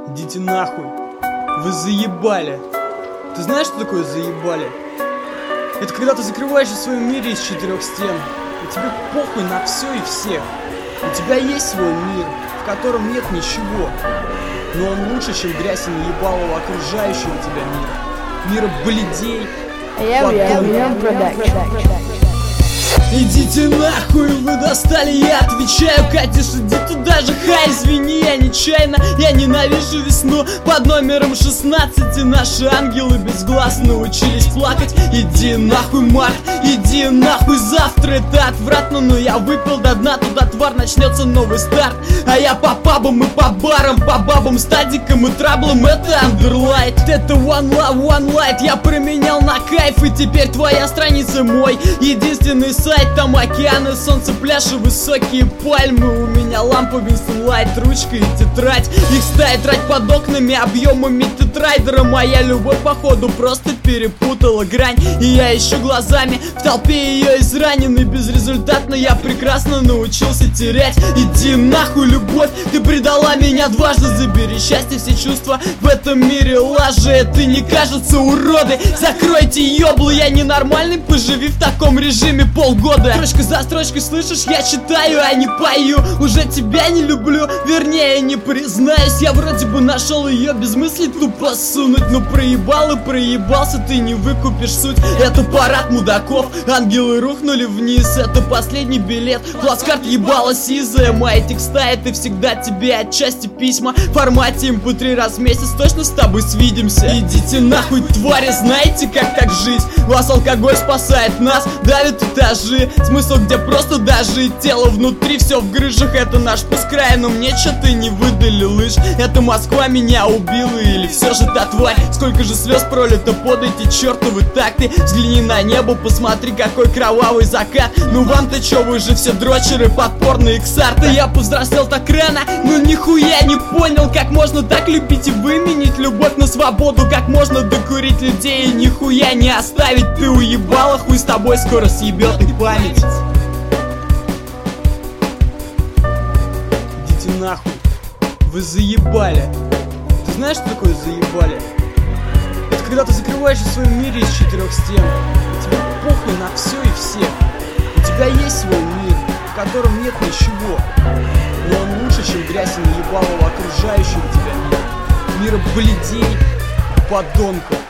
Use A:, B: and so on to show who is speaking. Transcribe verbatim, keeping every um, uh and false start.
A: Идите нахуй. Вы заебали. Ты знаешь, что такое заебали? Это когда ты закрываешься в своем мире из четырех стен, и тебе похуй на все и всех. У тебя есть свой мир, в котором нет ничего, но он лучше, чем грязь и наебалого окружающего тебя мира. Мира блядей, потом... Идите нахуй, вы достали, я отвечаю, Катя, иди туда же, хай, извини, я нечаянно, я ненавижу весну под номером шестнадцать, и наши ангелы без глаз научились плакать. Иди нахуй, Март, иди нахуй, завтра это отвратно, но я выпил до дна, туда тварь, начнется новый старт. А я по пабам и по барам, по бабам, стадикам и траблам, это Underlight, это One Love, One Light, я променял на кайф, и теперь твоя страница мой единственный сайт. Там океаны, солнце, пляж и высокие пальмы. У меня лампа Winston Light, ручка и тетрадь. Их стая трать под окнами объемами тетрайдера. Моя любовь походу просто перепутала грань, и я ищу глазами в толпе ее израненный. Безрезультатно я прекрасно научился терять. Иди нахуй, любовь, ты предала меня дважды. Забери счастье, все чувства в этом мире лажи. Это не кажется, уроды, закройте ёблы. Я ненормальный, поживи в таком режиме полгода. Строчка за строчкой, слышишь, я читаю, а не пою. Уже тебя не люблю, вернее не признаюсь. Я вроде бы нашел ее без мыслей тупо сунуть, но проебал и проебался, ты не выкупишь суть. Это парад мудаков, ангелы рухнули вниз. Это последний билет, плацкарт ебала сизая. Мои текста это всегда тебе отчасти письма в формате эм пэ три раз в месяц, точно с тобой свидимся. Идите нахуй, твари, знаете как так жить? Вас алкоголь спасает, нас давит этажи. Смысл где просто дожить, тело внутри все в грыжах. Это наш путь края, но мне что-то не выдали лыж. Это Москва меня убила или все же та тварь? Сколько же слез пролито под эти чертовы такты. Взгляни на небо, посмотри какой кровавый закат. Ну вам-то чё, вы же все дрочеры, подпорные ксарты. Я повзрослел так рано, но нихуя не понял, как можно так любить и выменить любовь на свободу. Как можно докурить людей и нихуя не оставить. Ты уебала, хуй с тобой скоро съебет и память. Идите нахуй, вы заебали. Ты знаешь, что такое заебали? Это когда ты закрываешься в своем мире из четырех стен, и тебе похуй на все и всех. У тебя есть свой мир, в котором нет ничего, но он лучше, чем грязь и наебалого окружающего тебя мира. Мира блядей, подонков.